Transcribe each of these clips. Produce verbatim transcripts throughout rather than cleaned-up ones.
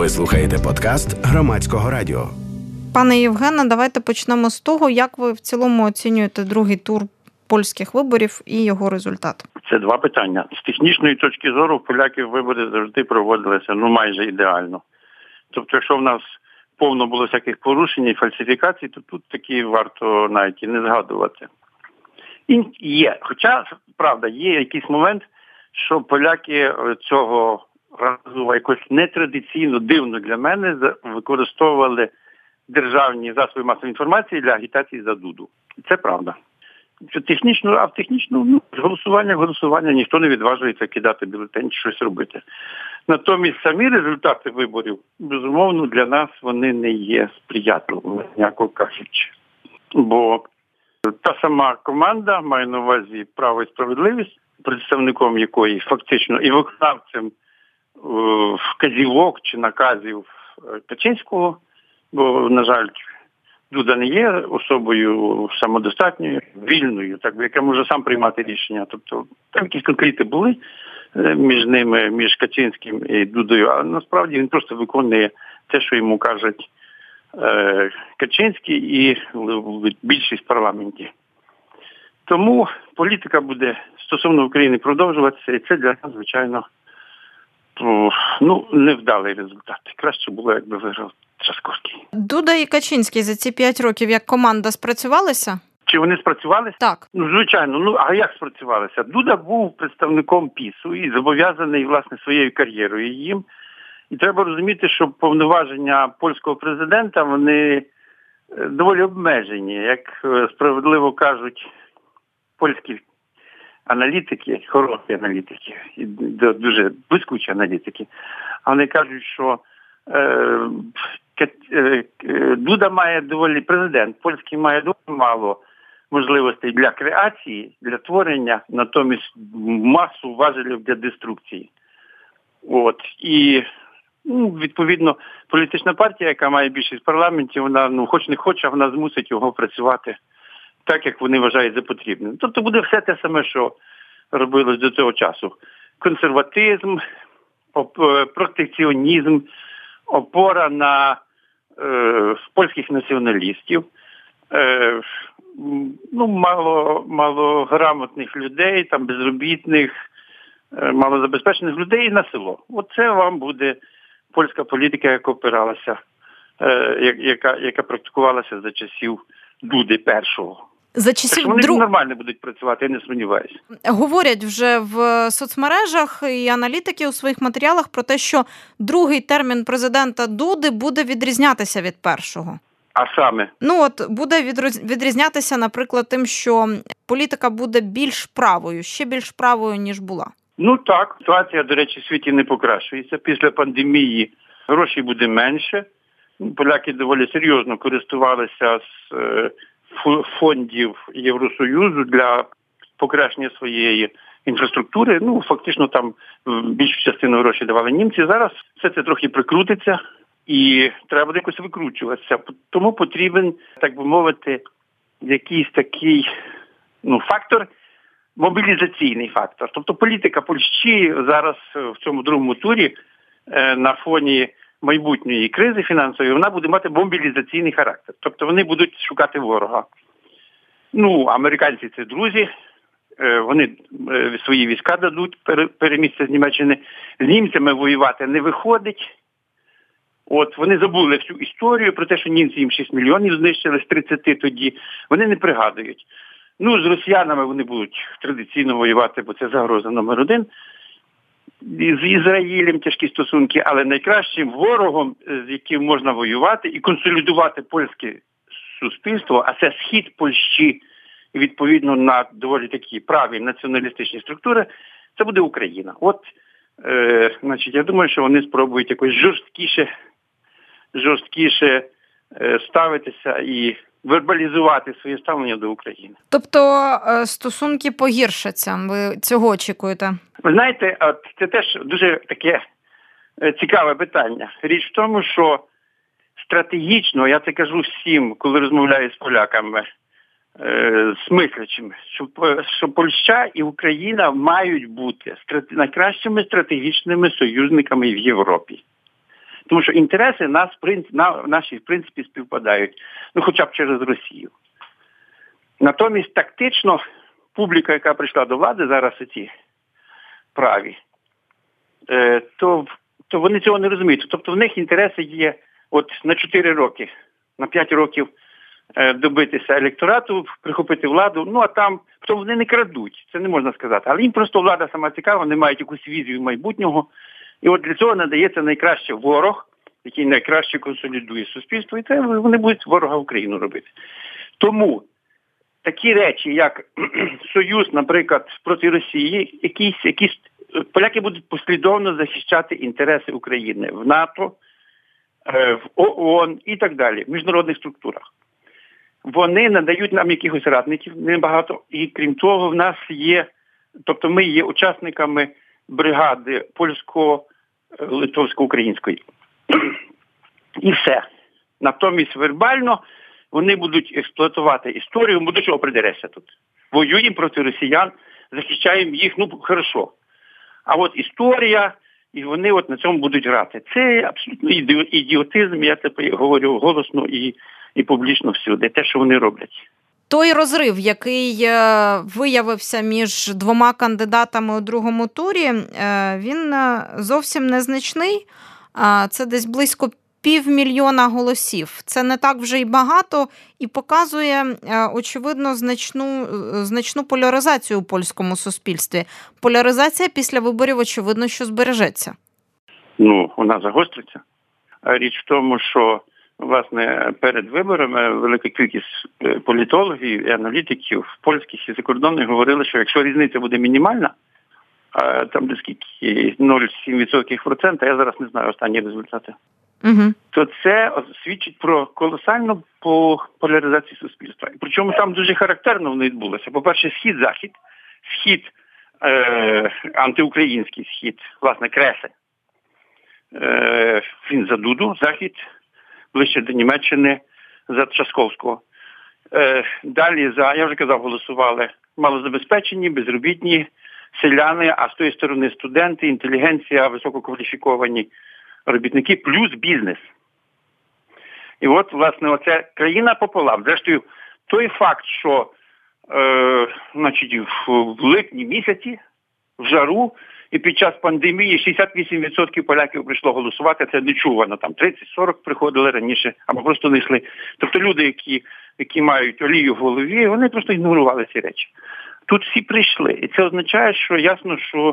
Ви слухаєте подкаст Громадського радіо. Пане Євгене, давайте почнемо з того, як ви в цілому оцінюєте другий тур польських виборів і його результат. Це два питання. З технічної точки зору в поляків вибори завжди проводилися ну майже ідеально. Тобто, якщо в нас повно було всяких порушень і фальсифікацій, то тут такі варто навіть і не згадувати. І є. Хоча, правда, є якийсь момент, що поляки цього разу якось нетрадиційно, дивно для мене, використовували державні засоби масової інформації для агітації за Дуду. Це правда. Що технічно, а в технічно, ну, голосування, голосування, ніхто не відважується кидати бюлетень чи щось робити. Натомість самі результати виборів, безумовно, для нас вони не є сприятливими, м'яко кажучи. Бо та сама команда, має на увазі «Право і справедливість», представником якої фактично і виконавцем вказівок чи наказів Качинського, бо, на жаль, Дуда не є особою самодостатньою, вільною, так, яка може сам приймати рішення. Тобто там якісь конфлікти були між ними, між Качинським і Дудою, а насправді він просто виконує те, що йому кажуть е, Качинський і більшість в парламенті. Тому політика буде стосовно України продовжуватися, і це для нас, звичайно, ну, невдалий результат. Краще було, якби виграв Трzaskowski. Дуда і Качинський за ці п'ять років як команда спрацювалися? Чи вони спрацювалися? Так. Ну, звичайно. Ну, а як спрацювалися? Дуда був представником ПІСу і зобов'язаний, власне, своєю кар'єрою їм. І треба розуміти, що повноваження польського президента, вони доволі обмежені. Як справедливо кажуть польські аналітики, хороші аналітики, і дуже блискучі аналітики, а вони кажуть, що е, е, Дуда має доволі, президент польський має доволі мало можливостей для креації, для творення, натомість масу важелів для деструкції. От. І, ну, відповідно, політична партія, яка має більшість в парламенті, вона, ну, хоч не хоче, вона змусить його працювати так, як вони вважають за потрібне. Тобто буде все те саме, що робилось до цього часу. Консерватизм, протекціонізм, опора на е, польських націоналістів, е, ну, мало, малограмотних людей, там, безробітних, е, малозабезпечених людей на село. Оце вам буде польська політика, яка опиралася, е, яка, яка практикувалася за часів Дуди першого. За часів так, вони дру... нормально будуть працювати, я не сумніваюся. Говорять вже в соцмережах і аналітики у своїх матеріалах про те, що другий термін президента Дуди буде відрізнятися від першого. А саме? Ну от, буде відрізнятися, наприклад, тим, що політика буде більш правою, ще більш правою, ніж була. Ну так, ситуація, до речі, в світі не покращується. Після пандемії грошей буде менше. Поляки доволі серйозно користувалися з фондів Євросоюзу для покращення своєї інфраструктури. Ну, фактично там більшу частину грошей давали німці. Зараз все це трохи прикрутиться і треба буде якось викручуватися. Тому потрібен, так би мовити, якийсь такий, ну, фактор, мобілізаційний фактор. Тобто політика Польщі зараз в цьому другому турі на фоні майбутньої кризи фінансової, вона буде мати мобілізаційний характер. Тобто вони будуть шукати ворога. Ну, американці – це друзі, вони свої війська дадуть, перемістя з Німеччини. З німцями воювати не виходить. От, вони забули всю історію про те, що німці їм шість мільйонів знищили з тридцяти тоді. Вони не пригадують. Ну, з росіянами вони будуть традиційно воювати, бо це загроза номер один. З Ізраїлем тяжкі стосунки, але найкращим ворогом, з яким можна воювати і консолідувати польське суспільство, а це схід Польщі, і відповідно на доволі такі праві націоналістичні структури, це буде Україна. От, е, значить, я думаю, що вони спробують якось жорсткіше, жорсткіше е, ставитися і вербалізувати своє ставлення до України. Тобто стосунки погіршаться, ви цього очікуєте? Ви знаєте, це теж дуже таке цікаве питання. Річ в тому, що стратегічно, я це кажу всім, коли розмовляю з поляками, з мислячими, що, що Польща і Україна мають бути найкращими стратегічними союзниками в Європі. Тому що інтереси нас, на, наші, в принципі, співпадають. Ну, хоча б через Росію. Натомість, тактично, публіка, яка прийшла до влади, зараз оці праві, е, то, то вони цього не розуміють. Тобто в них інтереси є от на чотири роки, на п'ять років е, добитися електорату, прихопити владу, ну а там, тобто вони не крадуть, це не можна сказати. Але їм просто влада сама цікава, вони мають якусь візію майбутнього. І от для цього надається найкраще ворог, який найкраще консолідує суспільство, і це вони будуть ворога Україну робити. Тому такі речі, як союз, наприклад, проти Росії, якісь, якісь поляки будуть послідовно захищати інтереси України в НАТО, в ООН і так далі, в міжнародних структурах. Вони надають нам якихось радників, небагато, і крім того, в нас є, тобто ми є учасниками бригади польсько-литовсько-української. І все. Натомість вербально вони будуть експлуатувати історію, бо до чого придерешся тут. Воюємо проти росіян, захищаємо їх, ну, хорошо. А от історія, і вони от на цьому будуть грати. Це абсолютно ідіотизм, я це говорю голосно і, і публічно всюди, те, що вони роблять. Той розрив, який виявився між двома кандидатами у другому турі, він зовсім незначний. Це десь близько півмільйона голосів. Це не так вже й багато і показує, очевидно, значну, значну поляризацію у польському суспільстві. Поляризація після виборів, очевидно, що збережеться. Ну, вона загостриться. Річ в тому, що власне, перед виборами велика кількість політологів і аналітиків польських і закордонних говорили, що якщо різниця буде мінімальна, а там де скільки нуль цілих сім десятих відсотка, я зараз не знаю останні результати, угу. то це свідчить про колосальну поляризацію суспільства. Причому там дуже характерно воно відбулося. По-перше, схід-захід, схід е, антиукраїнський схід, власне, Кресель, е, він за Дуду, захід ближче до Німеччини, за Трzaskowського. Е, далі, за, я вже казав, голосували малозабезпечені, безробітні, селяни, а з тої сторони студенти, інтелігенція, висококваліфіковані робітники, плюс бізнес. І от, власне, оце країна пополам. Зрештою, той факт, що е, значить, в липні місяці, в жару, і під час пандемії шістдесят вісім відсотків поляків прийшло голосувати, це нечувано, там тридцять-сорок приходили раніше, або просто не йшли. Тобто люди, які, які мають олію в голові, вони просто ігнорували ці речі. Тут всі прийшли, і це означає, що ясно, що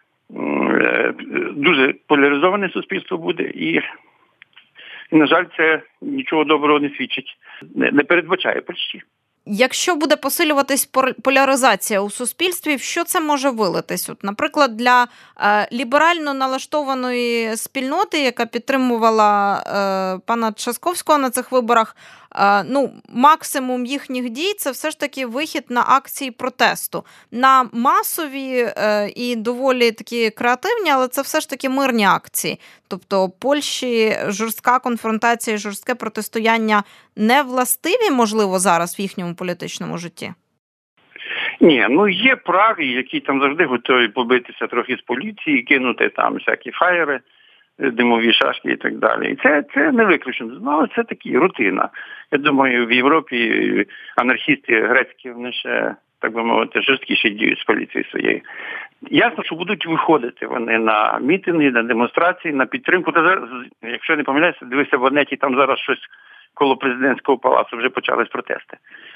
е, дуже поляризоване суспільство буде, і, і, на жаль, це нічого доброго не свідчить, не, не передбачає почти. Якщо буде посилюватись поляризація у суспільстві, в що це може вилитись? От, наприклад, для е, ліберально налаштованої спільноти, яка підтримувала е, пана Трzaskowського на цих виборах, е, ну, максимум їхніх дій – це все ж таки вихід на акції протесту. На масові е, і доволі такі креативні, але це все ж таки мирні акції. Тобто Польщі жорстка конфронтація, жорстке протистояння не властиві, можливо, зараз в їхньому політичному житті? Ні, ну є праві, які там завжди готові побитися трохи з поліції, кинути там всякі фаєри, димові шашки і так далі. І це, це не виключено. Ну, це такі рутина. Я думаю, в Європі анархісти грецькі, вони ще, так би мовити, жорсткіше діють з поліцією своєю. Ясно, що будуть виходити вони на мітинги, на демонстрації, на підтримку. Та зараз, якщо я не помиляюся, дивися в Онеті, там зараз щось коло президентського палацу вже почались протести.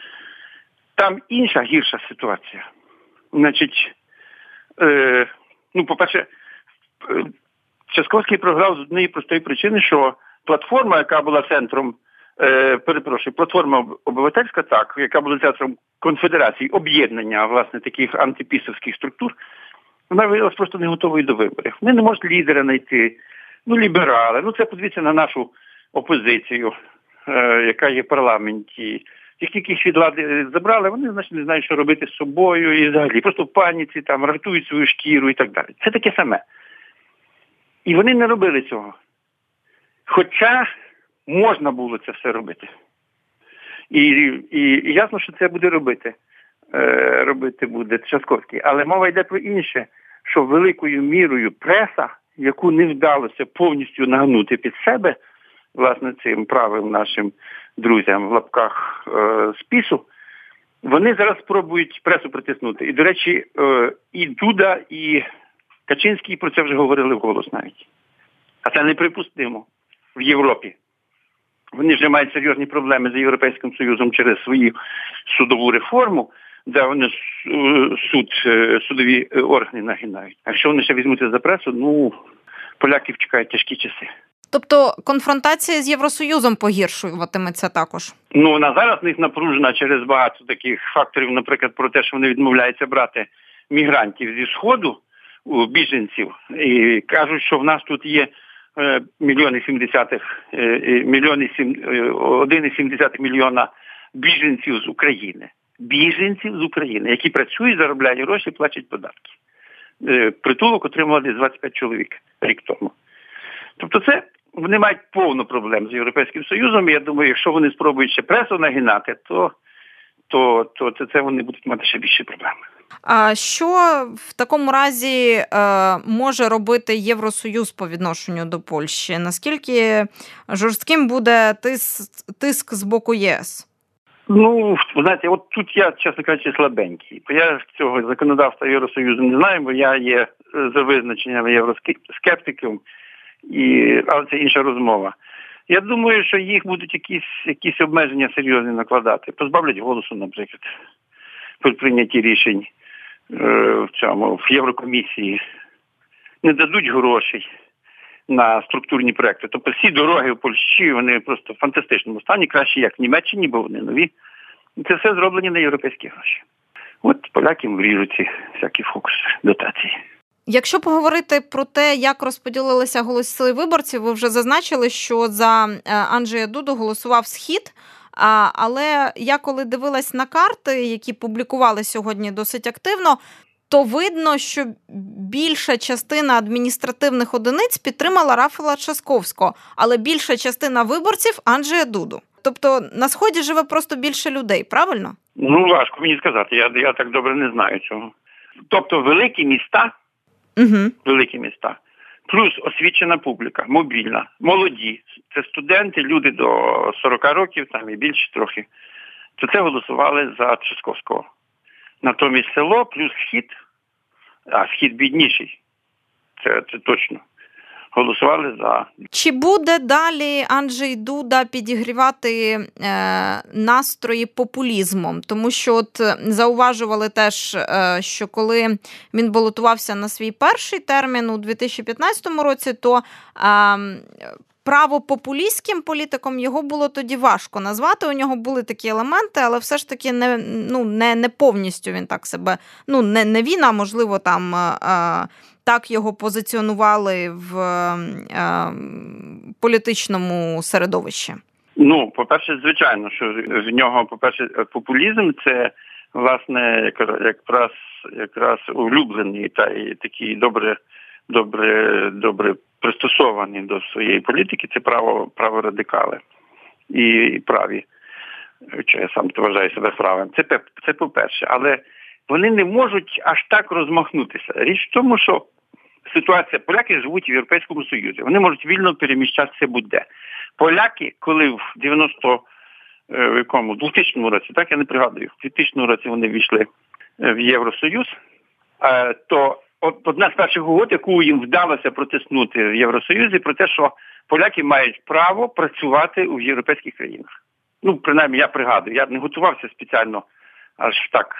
Там інша гірша ситуація. Значить, е, ну, по-перше, Трzaskowський програв з однієї простої причини, що платформа, яка була центром, е, перепрошую, платформа обивательська, так, яка була центром конфедерації, об'єднання, власне, таких антипісовських структур, вона виявилася просто не готовою до виборів. Вони не можуть лідера знайти, ну, ліберали, ну, це подивіться на нашу опозицію, е, яка є в парламенті. Ті, яких від влади забрали, вони, значить, не знають, що робити з собою і взагалі. Просто в паніці, там, рятують свою шкіру і так далі. Це таке саме. І вони не робили цього. Хоча можна було це все робити. І, і, і ясно, що це буде робити. Е, робити буде Трzaskowський. Але мова йде про інше, що великою мірою преса яку не вдалося повністю нагнути під себе, власне, цим правим нашим друзям в лапках е, спісу, вони зараз спробують пресу притиснути. І, до речі, е, і Дуда, і Качинський про це вже говорили вголос навіть. А це неприпустимо в Європі. Вони вже мають серйозні проблеми з Європейським Союзом через свою судову реформу, де вони суд, судові органи нагинають. А якщо вони ще візьмуться за пресу, ну, поляків чекають тяжкі часи. Тобто конфронтація з Євросоюзом погіршуватиметься також? Ну, вона зараз в них напружена через багато таких факторів, наприклад, про те, що вони відмовляються брати мігрантів зі Сходу, біженців, і кажуть, що в нас тут є мільйони сімдесятих, мільйони сім, один і сім десятих мільйона біженців з України. Біженців з України, які працюють, заробляють гроші, платять податки. Притулок отримали десь двадцять п'ять чоловік рік тому. Тобто це, вони мають повну проблему з Європейським Союзом, і я думаю, якщо вони спробують ще пресу нагинати, то, то, то це, це вони будуть мати ще більше проблеми. А що в такому разі е, може робити Євросоюз по відношенню до Польщі? Наскільки жорстким буде тиск, тиск з боку ЄС? Ну, знаєте, от тут я, чесно кажучи, слабенький. Я цього законодавства Євросоюзу не знаю, бо я є за визначенням євроскептиком, і, але це інша розмова. Я думаю, що їх будуть якісь, якісь обмеження серйозні накладати. Позбавлять голосу, наприклад, при прийнятті рішень е, в цьому, в Єврокомісії. Не дадуть грошей на структурні проекти. Тобто всі дороги в Польщі, вони просто в фантастичному стані, краще як в Німеччині, бо вони нові. І це все зроблені на європейські гроші. От поляки вріжуть ці всякі фокуси, дотації. Якщо поговорити про те, як розподілилися голоси виборців, ви вже зазначили, що за Анджея Дуду голосував Схід, але я коли дивилась на карти, які публікували сьогодні досить активно, то видно, що більша частина адміністративних одиниць підтримала Рафала Трzaskowskiego, але більша частина виборців – Анджея Дуду. Тобто на Сході живе просто більше людей, правильно? Ну, важко мені сказати, я, я так добре не знаю цього. Тобто великі міста, угу. великі міста, плюс освічена публіка, мобільна, молоді, це студенти, люди до сорок років, там і більше трохи, то це голосували за Трzaskowskiego. Натомість село плюс Схід, а Схід бідніший, це, це точно, голосували за... Чи буде далі Анджей Дуда підігрівати е, настрої популізмом? Тому що от зауважували теж, е, що коли він балотувався на свій перший термін у дві тисячі п'ятнадцятому році, то... Е, правопопулістським політиком його було тоді важко назвати. У нього були такі елементи, але все ж таки не, ну, не, не повністю він так себе, ну, не, не він, а можливо там а, так його позиціонували в а, політичному середовищі. Ну, по-перше, звичайно, що в нього, по-перше, популізм – це, власне, якраз, якраз улюблений та і такий добре, добре, добре пристосовані до своєї політики, це право, праворадикали і, і праві, що я сам вважаю себе правим. Це, це по-перше. Але вони не можуть аж так розмахнутися. Річ в тому, що ситуація, поляки живуть в Європейському Союзі. Вони можуть вільно переміщатися будь-де. Поляки, коли в дев'яносто, в якому, двохтисячному році, так я не пригадую, в двохтисячному році вони війшли в Євросоюз, то от одна з перших угод, яку їм вдалося протиснути в Євросоюзі, про те, що поляки мають право працювати у європейських країнах. Ну, принаймні, я пригадую, я не готувався спеціально, аж так,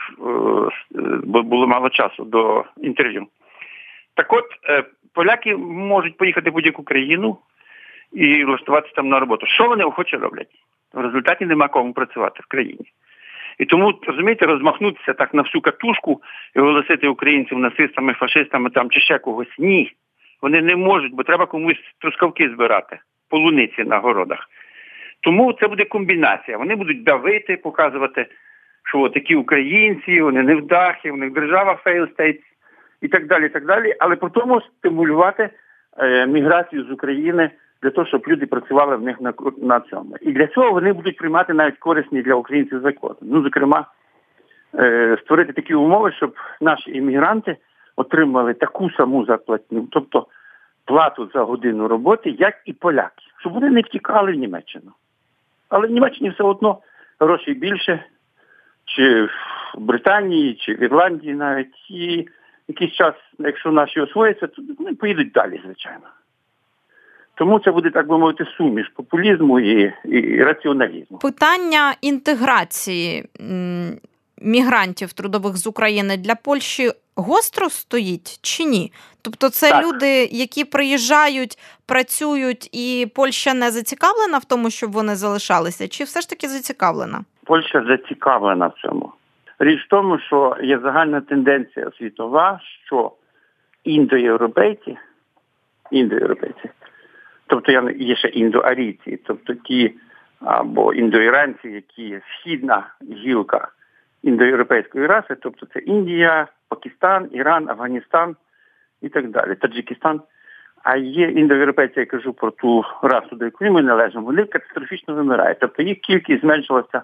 бо було мало часу до інтерв'ю. Так от, поляки можуть поїхати в будь-яку країну і влаштуватися там на роботу. Що вони охоче роблять? В результаті нема кому працювати в країні. І тому, розумієте, розмахнутися так на всю катушку і оголосити українців нацистами, фашистами там чи ще когось. Ні. Вони не можуть, бо треба комусь трускавки збирати, полуниці на городах. Тому це буде комбінація. Вони будуть давити, показувати, що от такі українці, вони невдахи, у них держава fail state і так далі, і так далі. Але при тому стимулювати е, міграцію з України для того, щоб люди працювали в них на, на цьому. І для цього вони будуть приймати навіть корисні для українців закони. Ну, зокрема, е, створити такі умови, щоб наші іммігранти отримали таку саму зарплатню, тобто плату за годину роботи, як і поляки, щоб вони не втікали в Німеччину. Але в Німеччині все одно грошей більше, чи в Британії, чи в Ірландії навіть. І якийсь час, якщо наші освояться, то вони поїдуть далі, звичайно. Тому це буде, так би мовити, суміш популізму і, і раціоналізму. Питання інтеграції м, мігрантів трудових з України для Польщі гостро стоїть чи ні? Тобто це так. Люди, які приїжджають, працюють, і Польща не зацікавлена в тому, щоб вони залишалися? Чи все ж таки зацікавлена? Польща зацікавлена в цьому. Річ в тому, що є загальна тенденція світова, що індоєвропейці, індоєвропейці, тобто є ще індоарійці, тобто ті або індоіранці, які східна гілка індоєвропейської раси, тобто це Індія, Пакистан, Іран, Афганістан і так далі, Таджикистан. А є індоєвропейці, я кажу про ту расу, до якої ми належимо, вони катастрофічно вимирають. Тобто їх кількість зменшилася,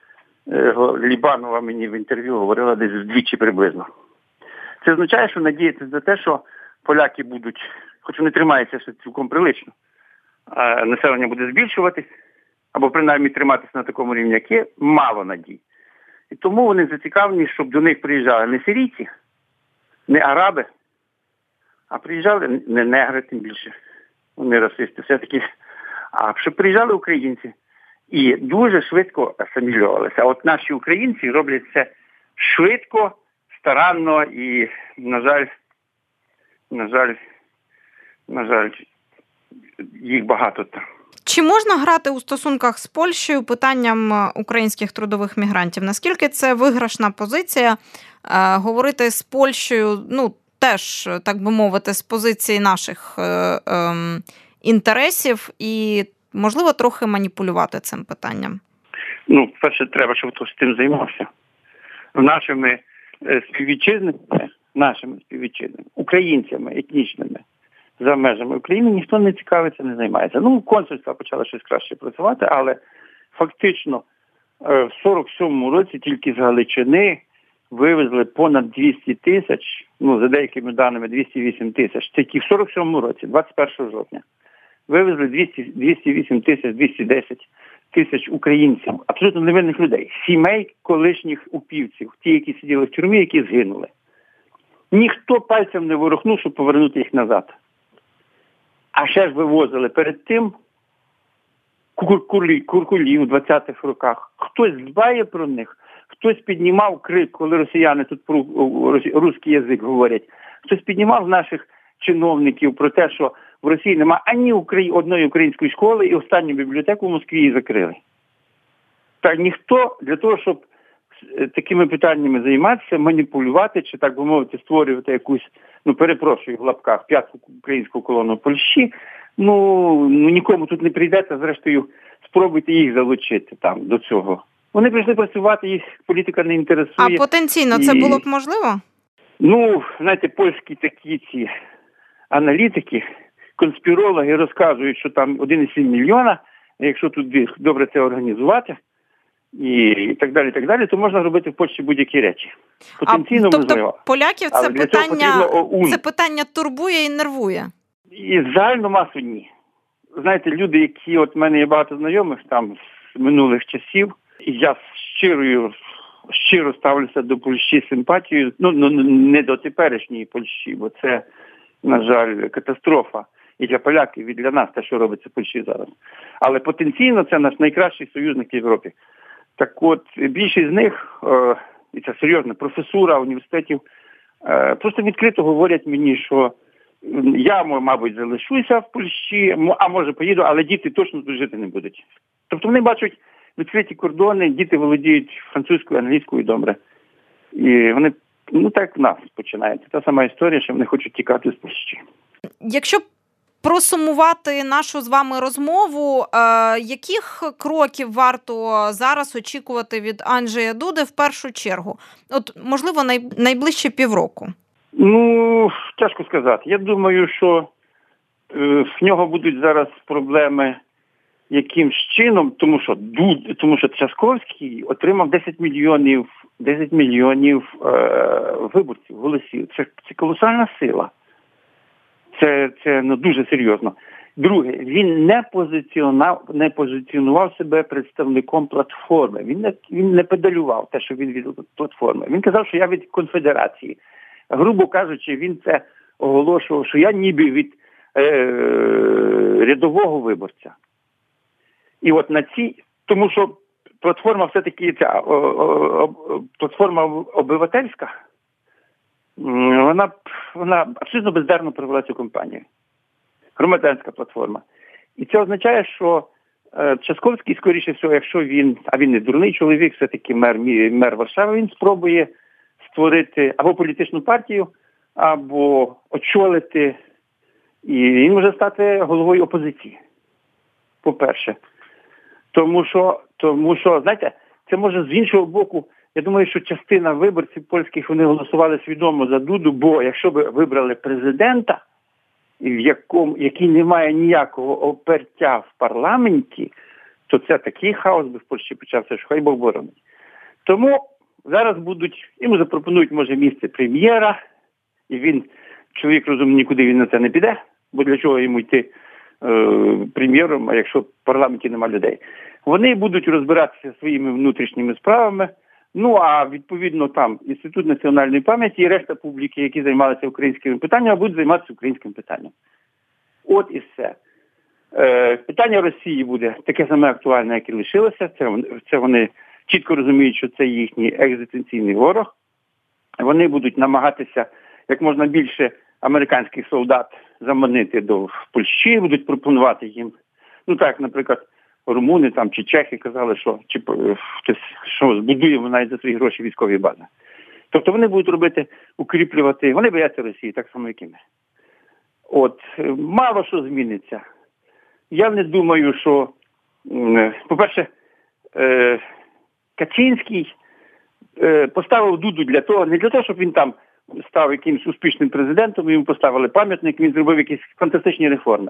Лібанова мені в інтерв'ю говорила, десь вдвічі приблизно. Це означає, що надіятися на те, що поляки будуть, хоч вони тримаються ще цілком прилично, а населення буде збільшуватись, або принаймні триматися на такому рівні, як є, мало надій. І тому вони зацікавлені, щоб до них приїжджали не сирійці, не араби, а приїжджали не негри, тим більше, вони расисти, все-таки, а щоб приїжджали українці. І дуже швидко асимілювалися. А от наші українці роблять це швидко, старанно і, на жаль, на жаль, на жаль, їх багато там. Чи можна грати у стосунках з Польщею питанням українських трудових мігрантів? Наскільки це виграшна позиція е, говорити з Польщею, ну, теж, так би мовити, з позиції наших е, е, інтересів і, можливо, трохи маніпулювати цим питанням? Ну, перше, треба, щоб хтось тим займався. Нашими співвітчизниками, нашими співвітчизниками, українцями етнічними, за межами України ніхто не цікавиться, не займається. Ну, консульства почали щось краще працювати, але фактично в сорок сьомому році тільки з Галичини вивезли понад двісті тисяч, ну, за деякими даними двісті вісім тисяч, тільки в сорок сьомому році, двадцять першого жовтня, вивезли двісті, двісті вісім тисяч, двісті десять тисяч українців, абсолютно невинних людей, сімей колишніх упівців, ті, які сиділи в тюрмі, які згинули. Ніхто пальцем не ворухнув, щоб повернути їх назад. А ще ж вивозили перед тим куркулі, куркулі у двадцятих роках. Хтось дбає про них, хтось піднімав крик, коли росіяни тут про русський язик говорять, хтось піднімав наших чиновників про те, що в Росії немає ані Украї... одної української школи і останню бібліотеку в Москві закрили. Та ніхто для того, щоб такими питаннями займатися, маніпулювати, чи, так би мовити, створювати якусь, ну, перепрошую, в лапках, п'яту українську колону Польщі, ну, ну, нікому тут не прийдеться, зрештою, спробуйте їх залучити там до цього. Вони прийшли працювати, їх політика не інтересує. А потенційно і... це було б можливо? Ну, знаєте, польські такі ці аналітики, конспірологи розказують, що там один цілих сім мільйона, якщо тут добре це організувати, і так далі, так далі, то можна робити в Польщі будь-які речі. Потенційно а, тобто можливо. Поляків це питання, це питання турбує і нервує? І загальну масу ні. Знаєте, люди, які, от в мене є багато знайомих там з минулих часів, і я з щирою, щиро ставлюся до Польщі з симпатією, ну, ну не до теперішньої Польщі, бо це, на жаль, катастрофа і для поляків, і для нас, те, що робиться в Польщі зараз. Але потенційно це наш найкращий союзник в Європі. Так от, більшість з них, е, і це серйозна професура університетів, е, просто відкрито говорять мені, що я, мабуть, залишуся в Польщі, а може поїду, але діти точно тут жити не будуть. Тобто вони бачать відкриті кордони, діти володіють французькою, англійською добре. І вони, ну так в нас починається. Та сама історія, що вони хочуть тікати з Польщі. Якщо просумувати нашу з вами розмову, е, яких кроків варто зараз очікувати від Анджея Дуди в першу чергу? От, можливо, най, найближче півроку. Ну, тяжко сказати. Я думаю, що е, в нього будуть зараз проблеми якимсь чином, тому що Дуд, тому що Трzaskowski отримав десять мільйонів, десять мільйонів е, виборців, голосів. Це, це колосальна сила. Це, це ну, дуже серйозно. Друге, він не позиціонував, не позиціонував себе представником платформи. Він не, він не педалював те, що він від платформи. Він казав, що я від конфедерації. Грубо кажучи, він це оголошував, що я ніби від е, рядового виборця. І от на цій, тому що платформа все-таки ця о, о, о, платформа обивательська, вона, вона абсолютно бездарно провела цю кампанію. Громадянська платформа. І це означає, що е, Часковський, скоріше всього, якщо він, а він не дурний чоловік, все-таки мер, мер Варшави, він спробує створити або політичну партію, або очолити, і він може стати головою опозиції. По-перше. Тому що, тому що, знаєте, це може з іншого боку, я думаю, що частина виборців польських, вони голосували свідомо за Дуду, бо якщо б вибрали президента, в якому, який не має ніякого опертя в парламенті, то це такий хаос би в Польщі почався, що хай Бог боронить. Тому зараз будуть, йому запропонують, може, місце прем'єра, і він, чоловік розумний, нікуди він на це не піде, бо для чого йому йти е, прем'єром, а якщо в парламенті нема людей. Вони будуть розбиратися своїми внутрішніми справами, ну, а відповідно там Інститут національної пам'яті і решта публіки, які займалися українськими питаннями, будуть займатися українським питанням. От і все. Е, питання Росії буде таке саме актуальне, як і лишилося. Це, це вони чітко розуміють, що це їхній екзистенційний ворог. Вони будуть намагатися як можна більше американських солдат заманити до Польщі, будуть пропонувати їм, ну так, наприклад, румуни там чи чехи казали, що, чи, що збудуємо навіть за свої гроші військові бази. Тобто вони будуть робити, укріплювати, вони бояться Росії, так само, як і ми. От, мало що зміниться. Я не думаю, що, по-перше, Качинський поставив Дуду для того, не для того, щоб він там став якимось успішним президентом, йому поставили пам'ятник, він зробив якісь фантастичні реформи.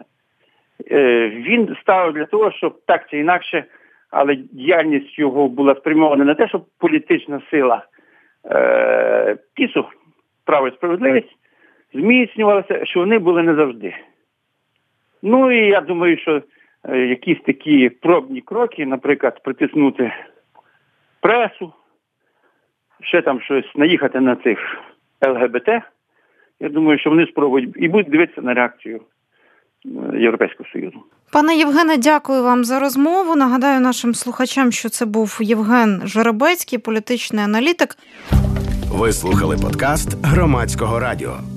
Він став для того, щоб так чи інакше, але діяльність його була спрямована на те, щоб політична сила е, ПІСу, право і справедливість, зміцнювалася, що вони були не завжди. Ну і я думаю, що е, якісь такі пробні кроки, наприклад, притиснути пресу, ще там щось, наїхати на цих ЛГБТ, я думаю, що вони спробують і будуть дивитися на реакцію Європейського Союзу. Пане Євгене, дякую вам за розмову. Нагадаю нашим слухачам, що це був Євген Жеребецький, політичний аналітик. Ви слухали подкаст Громадського радіо.